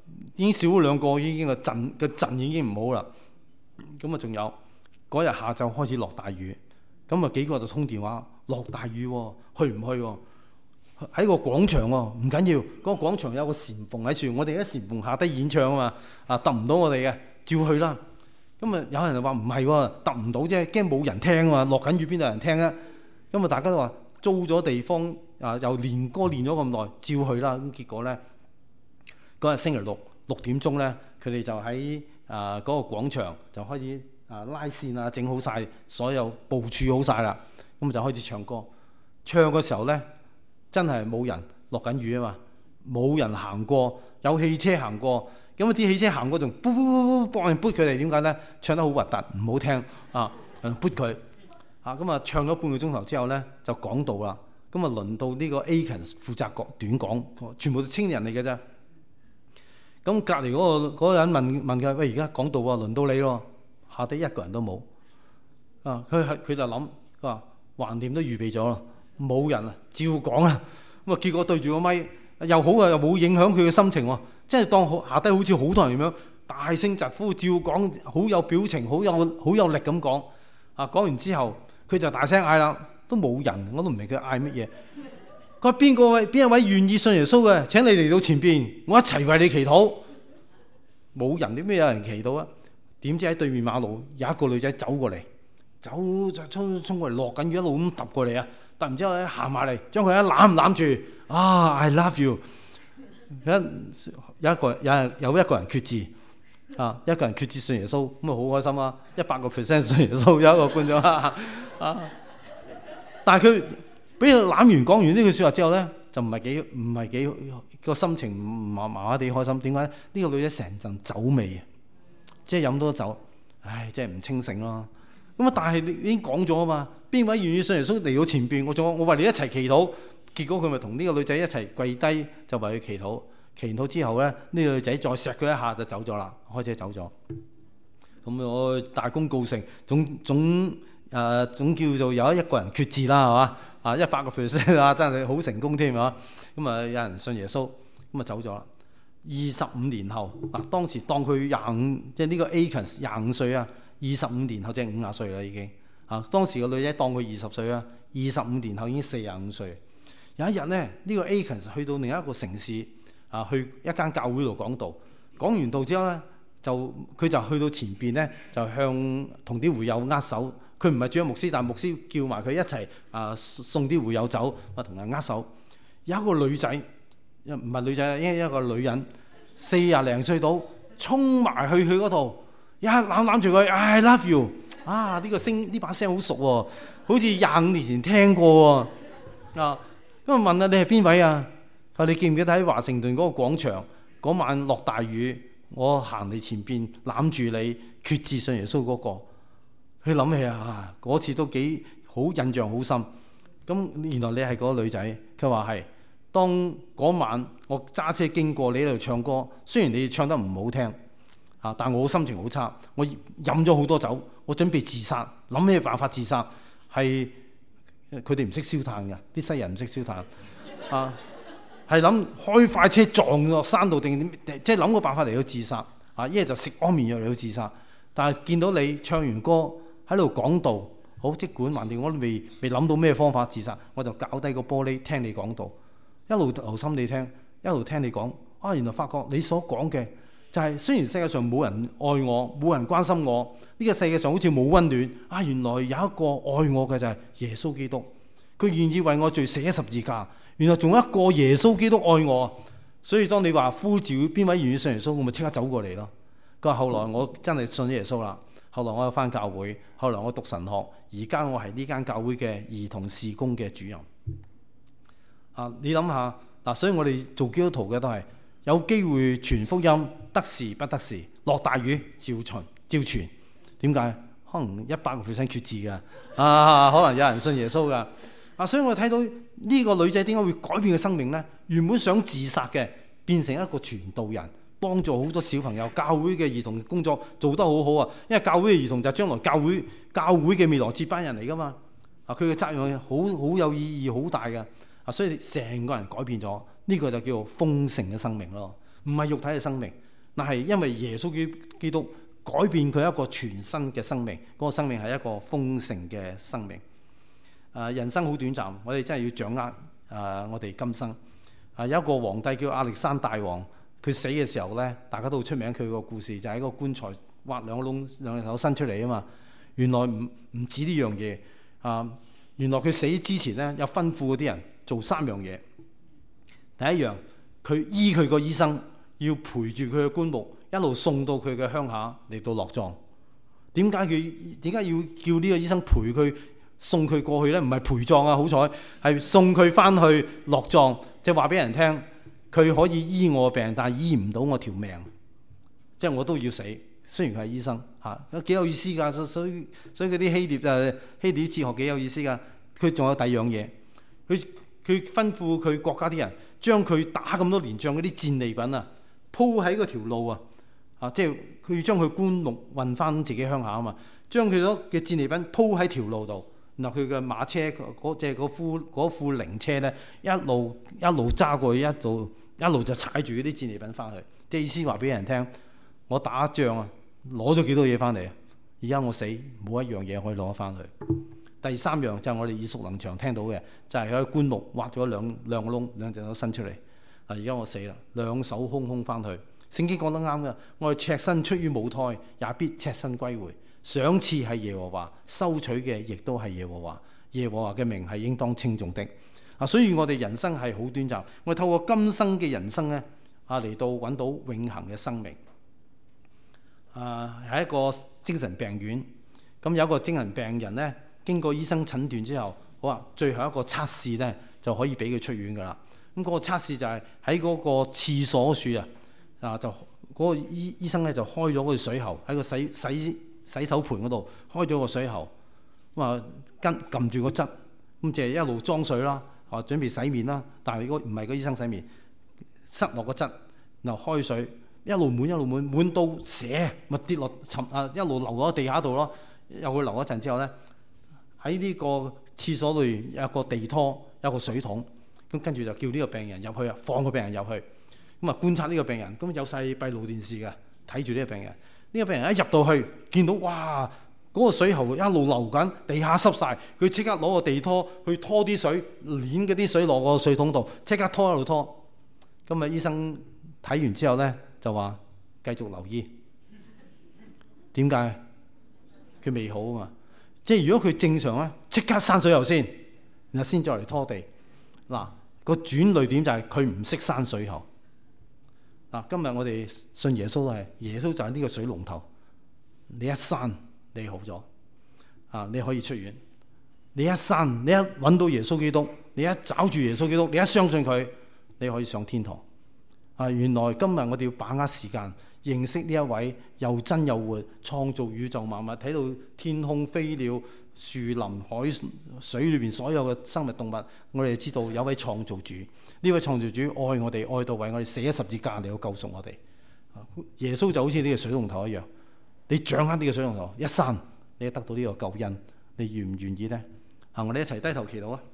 已經少咗2個，已經個陣已經唔好啦。咁啊，仲有嗰日下晝開始落大雨，咁啊幾個就通電話，落大雨喎，去唔去喎？喺個廣場喎，唔緊要，嗰個廣場有個禪縫喺處，我哋喺禪縫下低演唱啊嘛，揼唔到我哋嘅，照去啦。咁啊，有人就話唔係喎，揼唔到啫，驚冇人聽啊嘛，落緊雨邊度有人聽啊？咁啊，大家都話租咗地方又練歌練咗咁耐，照去啦。咁結果咧，嗰日星期六6點鐘咧，佢哋就喺嗰個廣場就開始拉線啊，整好晒，所有部署好晒啦。咁就開始唱歌。唱嘅時候咧，真係冇人，落緊雨啊嘛，冇人行過，有汽車行過。咁啲汽車行過仲幫人撥佢哋，點解咧？唱得好核突，唔好聽啊！撥佢咁啊，唱咗半個鐘頭之後咧，就講道啦。咁啊，輪到呢個 Akins 負責講短講，全部都青年人嚟嘅啫。咁隔離嗰個人問佢：喂，而家講道啊，輪到你咯。下低一個人都冇啊！佢就諗，佢話橫掂都預備咗啦，冇人啊，照講啊。咁啊，結果對住個咪又好啊，又冇影響佢嘅心情喎。即係當下低好似好多人咁樣大聲疾呼，照講，好有表情，好有力咁講。講完之後，佢就大聲嗌啦，都冇人，我都唔明佢嗌乜嘢。佢話邊一位願意信耶穌嘅？請你嚟到前邊，我一齊為你祈禱。冇人，點解有人祈禱啊？點知喺對面馬路有一個女仔走過嚟，就衝過嚟，落緊雨一路咁揼過嚟啊！揼完之後咧，行埋嚟，將佢一攬住，I love you。有一個人決志一個人決志信耶穌，咁啊好開心啊！100% 信耶穌，有一個觀眾但係佢俾佢攬完講完呢句説話之後咧，就唔係幾個心情麻麻地開心。點解？呢個女仔成陣酒味啊！即係飲多酒，即係唔清醒咯。咁啊，但係你已經講咗啊嘛，邊位願意信耶穌嚟到前邊？我為你一齊祈禱。結果佢咪同呢個女仔一齊跪低，就為佢祈禱。祈完禱之後咧，呢個女仔再錫佢一下就走咗啦，開車走咗。咁我大功告成，總叫做有一個人決志啦，係嘛？100% 啊，真係好成功添啊！咁啊，有人信耶穌，咁啊走咗啦。25年後嗱，當時當佢25，即係呢個 Akins 25歲啊。25年後即係50歲啦已經。當時個女仔當佢20歲啊，25年後已經45歲。有一日咧，呢個 Akins 去到另一個城市去一間教會度講道。講完道之後咧，佢就去到前邊咧，就向同啲會友握手。佢唔係主任牧師，但係牧師叫埋佢一齊送啲會友走，同人握手。有一個女仔，唔係女仔，應該一個女人，40零歲到，衝埋去佢嗰度，一攬住佢 ，I love you。呢把聲好熟喎，好似25年前聽過喎。咁啊問你係邊位啊？佢話你記唔記得喺華盛頓嗰個廣場嗰晚落大雨，我行你前邊攬住你決志信耶穌嗰個。佢諗起嗰次都幾好，印象好深。咁原來你係嗰個女仔。佢話係，當嗰晚我揸車經過你喺度唱歌，雖然你唱得唔好聽但我心情好差，我飲咗好多酒，我準備自殺，諗咩辦法自殺？係佢哋唔識燒炭嘅，啲西人唔識燒炭係諗開快車撞落山度定點，即係諗個辦法嚟到自殺一係就食安眠藥嚟到自殺。但係見到你唱完歌喺度講道，好，即管橫掂我都未諗到咩方法自殺，我就搞低個玻璃聽你講道，一路留心你聽，一路聽你講。原來發覺你所講嘅就係，雖然世界上冇人愛我，冇人關心我，呢個世界上好似冇溫暖。原來有一個愛我嘅就係耶穌基督，佢願意為我罪捨十字架。原來仲有一個耶穌基督愛我，所以當你話呼召邊位願意信耶穌，我咪即刻走過嚟咯。佢話後來我真係信咗耶穌啦，後來我又返教會，後來我讀神學，而家我係呢間教會嘅兒童事工嘅主任。你諗下所以我哋做基督徒嘅都係有機會傳福音，得時不得時，落大雨照傳。點解？可能100% 決志㗎，可能有人信耶穌㗎。所以我睇到呢個女仔點解會改變嘅生命呢？原本想自殺嘅，變成一個傳道人，幫助好多小朋友。教會嘅兒童工作做得好好啊！因為教會嘅兒童就係將來教會嘅未來接班人嚟㗎嘛。佢嘅責任好有意義，好大㗎。所以成個人改變咗，呢個就叫做豐盛嘅生命咯。 唔係肉體嘅生命，但係因為耶穌基督改變佢一個全新嘅生命，嗰個生命係一個豐盛嘅生命。人生好短暫，我哋真係要掌握我哋今生。有一個皇帝叫亞歷山大王，佢死嘅時候咧，大家都好出名，佢個故事就喺個棺材挖兩個窿，兩隻手伸出嚟啊嘛。原來唔止呢樣嘢原來佢死之前咧，有吩咐嗰啲人做3樣嘢。第一樣，佢醫佢個醫生要陪住佢嘅棺木，一路送到佢嘅鄉下嚟到落葬。點解要叫呢個醫生陪佢送佢過去咧？唔係陪葬啊，好彩係送佢翻去落葬，即係話俾人聽，佢可以醫我病，但係醫唔到我條命，即係我都要死。雖然佢係醫生幾有意思㗎。所以嗰啲希臘哲學幾有意思㗎。佢仲有第二樣嘢，佢吩咐佢國家啲人將佢打咁多年仗嗰啲戰利品鋪喺嗰條路即係佢要將佢棺木運翻自己鄉下啊嘛，將佢嘅戰利品鋪喺條路度，然後佢嘅馬車嗰副靈車咧，一路揸過去，一路就踩住嗰啲戰利品翻去，即係意思話俾人聽，我打仗攞咗幾多嘢翻嚟，而家我死冇一樣嘢可以攞得翻去。第3樣就係我哋耳熟能詳聽到嘅，就係佢棺木挖咗兩個窿，兩隻手伸出嚟。而家我死啦，兩手空空翻去。聖經講得啱㗎，我哋赤身出於母胎，也必赤身歸回。賞賜係耶和華，收取嘅亦都係耶和華。耶和華嘅名係應當稱頌的。所以我哋人生係好短暫，我哋透過今生嘅人生咧嚟到揾到永恆嘅生命。係一個精神病院，咁有一個精神病人咧，經過醫生診斷之後，好啊，最後一個測試咧就可以俾佢出院噶啦。咁嗰個測試就係喺嗰個廁所處就嗰個醫生咧就開咗個水喉喺個洗手盆嗰度開咗個水喉，咁撳住個質，咁就係一路裝水啦，準備洗面啦。但係如果唔係個醫生洗面，塞落個質，然後開水一路滿到瀉，咪跌落一路流落地下度咯。又會流一陣之後咧，喺呢個廁所裏有一個地拖，有個水桶，咁跟住就叫呢個病人入去放個病人入去，咁觀察呢個病人，咁有晒閉路電視嘅睇住呢個病人。呢個病人一入到去，見到哇嗰個水喉一路流緊，地下濕晒，佢即刻攞個地拖去拖啲水，攣嗰啲水落個水桶度，即刻拖一路拖。咁醫生睇完之後咧就話繼續留醫。點解？佢未好啊嘛。即係如果佢正常咧，即刻閂水喉先，然後先再嚟拖地。個轉捩點就係佢唔識閂水喉。今日我哋信耶穌都係，耶穌就係呢個水龍頭。你一閂，你好咗你可以出院。你一閂，你一揾到耶穌基督，你一找住耶穌基督，你一相信佢，你可以上天堂。原來今日我哋要把握時間，認識呢一位又真又活，創造宇宙萬物，睇到天空飛鳥、樹林、海水裏邊所有嘅生物動物，我哋知道有位創造主。呢位創造主愛我哋，愛到為我哋捨咗十字架嚟到救贖我哋。耶穌就好似呢個水龍頭一樣，你掌握呢個水龍頭一閂，你得到呢個救恩，你願唔願意呢？我哋一齊低頭祈禱啊！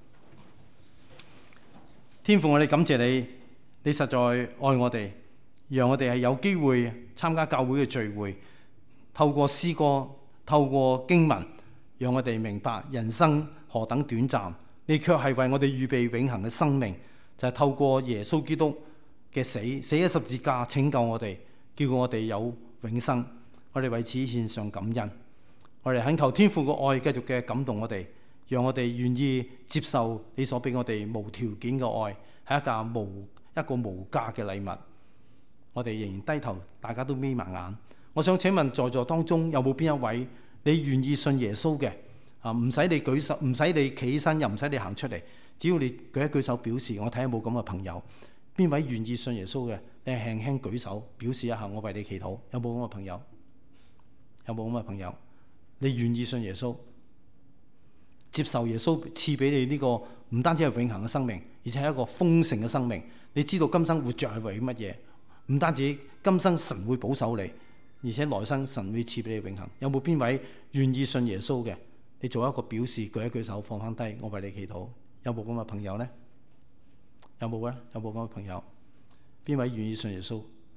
天父，我哋感謝你，你實在愛我哋，讓我哋係有機會參加教會嘅聚會，透過詩歌，透過經文，讓我哋明白人生何等短暫，你卻係為我哋預備永恆嘅生命，就係透過耶穌基督嘅死喺十字架拯救我哋，叫我哋有永生。我哋為此獻上感恩，我哋懇求天父嘅愛繼續嘅感動我哋，讓我哋願意接受你所俾我哋無條件嘅愛，係一個無價嘅禮物。我哋仍然低頭，大家都眯埋眼。我想請問在座當中有冇邊一位你願意信耶穌嘅？唔使你舉手，唔使你企起身，又唔使你行出嚟，只要你舉一舉手表示，我睇下有冇咁嘅朋友。邊位願意信耶穌嘅？你輕輕舉手表示一下，我為你祈禱。有冇咁嘅朋友？有冇咁嘅朋友？你願意信耶穌，接受耶穌賜俾你呢個唔單止係永恆嘅生命，而且係一個豐盛嘅生命。你知道今生活着係為乜嘢？唔單止今生神會保守你，而且來生神會賜俾你永恆。有冇邊位願意信耶穌嘅？你做一個表示，舉一舉手，放翻低，我為你祈禱。有冇咁嘅朋友呢？有冇咧？有冇咁嘅朋友？邊位願意信耶穌？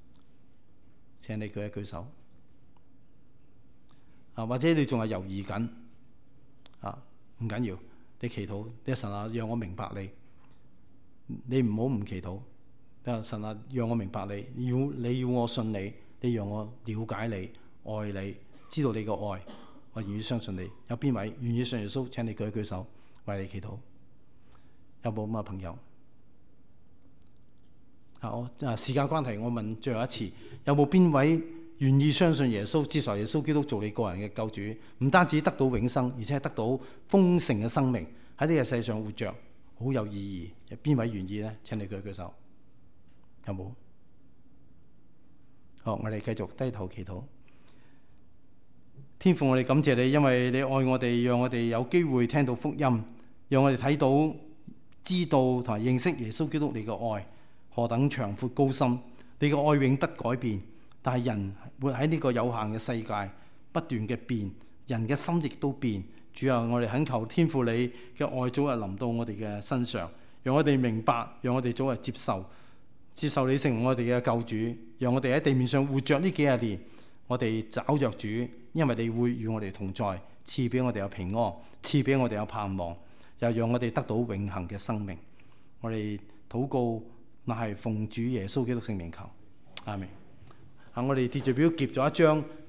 請你舉一舉手。或者你仲係猶豫緊，唔緊要，你祈禱，你神啊，讓我明白你。你唔好唔祈禱。神啊，讓我明白你，你要我信你，你讓我了解你、愛你，知道你個愛，我願意相信你。有邊位願意信耶穌？請你舉一舉手，為你祈禱。有冇咁嘅朋友？時間關係，我問最後一次，有冇邊位願意相信耶穌，接受耶穌基督做你個人嘅救主？唔單止得到永生，而且係得到豐盛嘅生命，喺呢個世上活着，好有意義。有邊位願意呢？請你舉一舉手。有冇？好，我哋繼續低頭祈禱。天父，我哋感謝你，因為你愛我哋，讓我哋有機會聽到福音，讓我哋睇到、知道同埋認識耶穌基督你嘅愛何等長闊高深。你嘅愛永不改變，但係人活喺呢個有限嘅世界，不斷嘅變，人嘅心亦都變。主啊，我哋懇求天父你嘅愛早日臨到我哋嘅身上，讓我哋明白，讓我哋早日接受你成為我哋嘅救主，讓我哋喺地面上活着呢幾十年，我哋找着主，因為你會與我哋同在，賜俾我哋有平安，賜俾我哋有盼望，又讓我哋得到永恆嘅生命。我哋禱告，乃係奉主耶穌基督聖名求，阿們。我哋秩序表夾咗一張